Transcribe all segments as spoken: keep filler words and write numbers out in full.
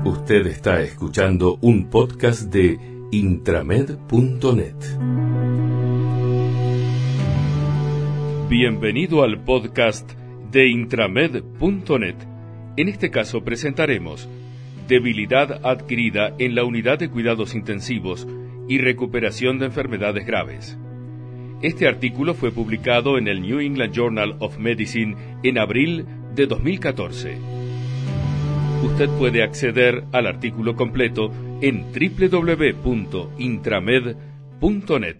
Usted está escuchando un podcast de intramed punto net. Bienvenido al podcast de intramed punto net. En este caso presentaremos debilidad adquirida en la unidad de cuidados intensivos y recuperación de enfermedades graves. Este artículo fue publicado en el New England Journal of Medicine en abril de dos mil catorce. Usted puede acceder al artículo completo en doble u doble u doble u punto intramed punto net.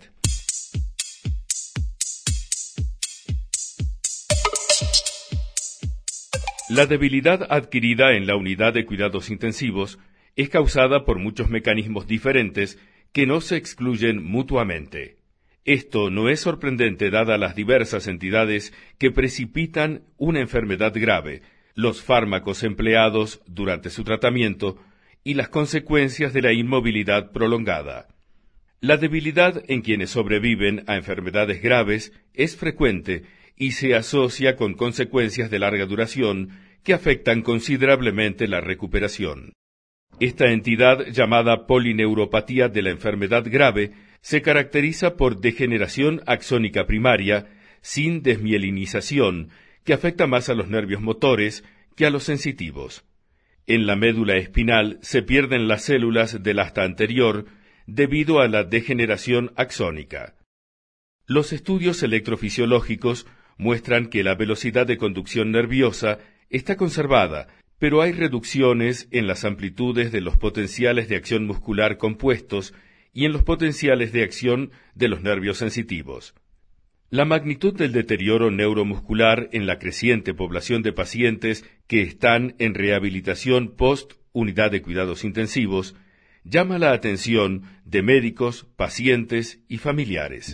La debilidad adquirida en la unidad de cuidados intensivos es causada por muchos mecanismos diferentes que no se excluyen mutuamente. Esto no es sorprendente dadas las diversas entidades que precipitan una enfermedad grave, los fármacos empleados durante su tratamiento y las consecuencias de la inmovilidad prolongada. La debilidad en quienes sobreviven a enfermedades graves es frecuente y se asocia con consecuencias de larga duración que afectan considerablemente la recuperación. Esta entidad, llamada polineuropatía de la enfermedad grave, se caracteriza por degeneración axónica primaria sin desmielinización, que afecta más a los nervios motores que a los sensitivos. En la médula espinal se pierden las células del asta anterior debido a la degeneración axónica. Los estudios electrofisiológicos muestran que la velocidad de conducción nerviosa está conservada, pero hay reducciones en las amplitudes de los potenciales de acción muscular compuestos y en los potenciales de acción de los nervios sensitivos. La magnitud del deterioro neuromuscular en la creciente población de pacientes que están en rehabilitación post-unidad de cuidados intensivos llama la atención de médicos, pacientes y familiares.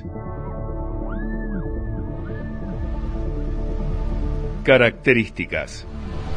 Características.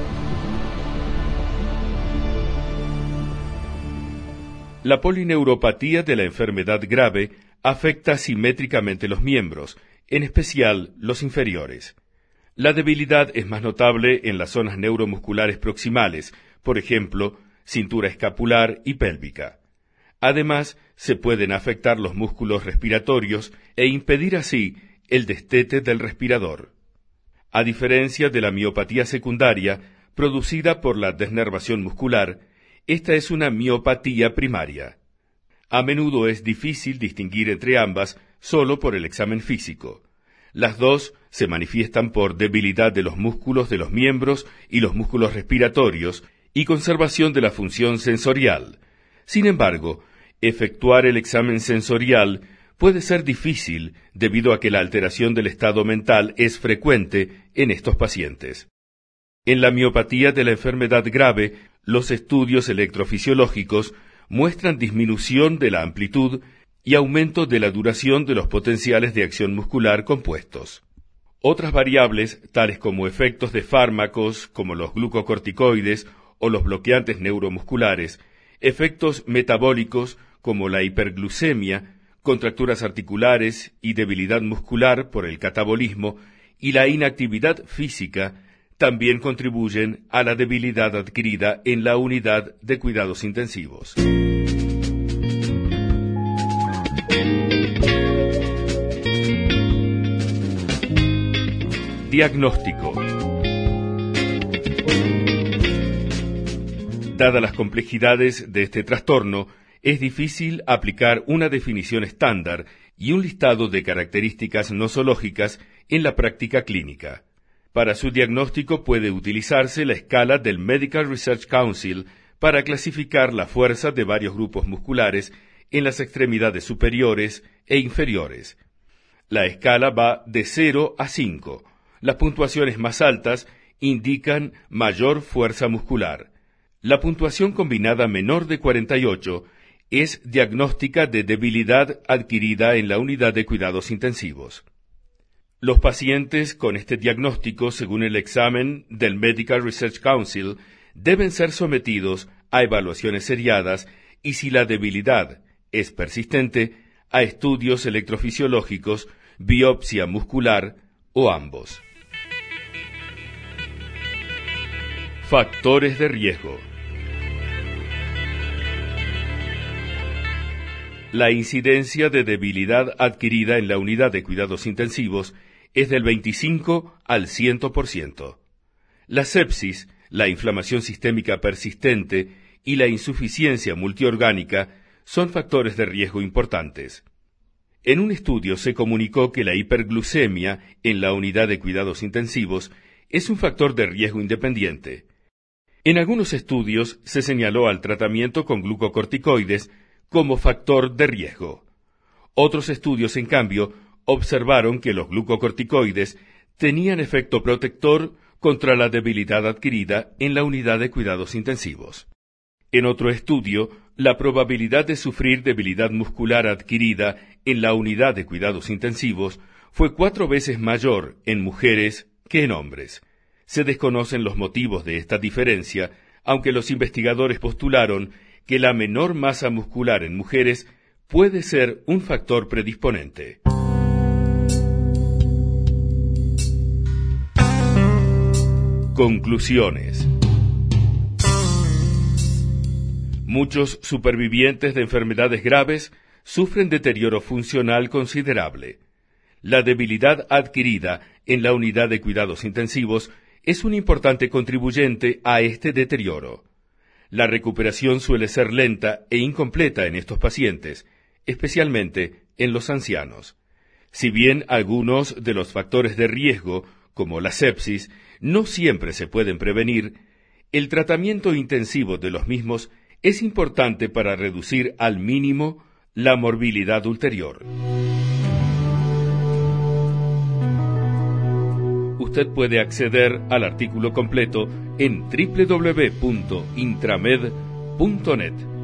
La polineuropatía de la enfermedad grave afecta simétricamente los miembros, en especial los inferiores. La debilidad es más notable en las zonas neuromusculares proximales, por ejemplo, cintura escapular y pélvica. Además, se pueden afectar los músculos respiratorios e impedir así el destete del respirador. A diferencia de la miopatía secundaria, producida por la desnervación muscular, esta es una miopatía primaria. A menudo es difícil distinguir entre ambas solo por el examen físico. Las dos se manifiestan por debilidad de los músculos de los miembros y los músculos respiratorios y conservación de la función sensorial. Sin embargo, efectuar el examen sensorial puede ser difícil debido a que la alteración del estado mental es frecuente en estos pacientes. En la miopatía de la enfermedad grave, los estudios electrofisiológicos muestran disminución de la amplitud y aumento de la duración de los potenciales de acción muscular compuestos. Otras variables, tales como efectos de fármacos como los glucocorticoides o los bloqueantes neuromusculares, efectos metabólicos como la hiperglucemia, contracturas articulares y debilidad muscular por el catabolismo y la inactividad física, también contribuyen a la debilidad adquirida en la unidad de cuidados intensivos. Diagnóstico. Dadas las complejidades de este trastorno, es difícil aplicar una definición estándar y un listado de características nosológicas en la práctica clínica. Para su diagnóstico puede utilizarse la escala del Medical Research Council para clasificar la fuerza de varios grupos musculares en las extremidades superiores e inferiores. La escala va de cero a cinco. Las puntuaciones más altas indican mayor fuerza muscular. La puntuación combinada menor de cuarenta y ocho es diagnóstica de debilidad adquirida en la unidad de cuidados intensivos. Los pacientes con este diagnóstico, según el examen del Medical Research Council, deben ser sometidos a evaluaciones seriadas y, si la debilidad es persistente, a estudios electrofisiológicos, biopsia muscular o ambos. Factores de riesgo. la incidencia de debilidad adquirida en la unidad de cuidados intensivos es del veinticinco al cien por ciento. La sepsis, la inflamación sistémica persistente y la insuficiencia multiorgánica son factores de riesgo importantes. En un estudio se comunicó que la hiperglucemia en la unidad de cuidados intensivos es un factor de riesgo independiente. En algunos estudios se señaló al tratamiento con glucocorticoides como factor de riesgo. Otros estudios, en cambio, observaron que los glucocorticoides tenían efecto protector contra la debilidad adquirida en la unidad de cuidados intensivos. En otro estudio, la probabilidad de sufrir debilidad muscular adquirida en la unidad de cuidados intensivos fue cuatro veces mayor en mujeres que en hombres. Se desconocen los motivos de esta diferencia, aunque los investigadores postularon que la menor masa muscular en mujeres puede ser un factor predisponente. Conclusiones. Muchos supervivientes de enfermedades graves sufren deterioro funcional considerable. La debilidad adquirida en la unidad de cuidados intensivos es un importante contribuyente a este deterioro. La recuperación suele ser lenta e incompleta en estos pacientes, especialmente en los ancianos. Si bien algunos de los factores de riesgo, como la sepsis, no siempre se pueden prevenir, el tratamiento intensivo de los mismos es importante para reducir al mínimo la morbilidad ulterior. Usted puede acceder al artículo completo en doble u doble u doble u punto intramed punto net.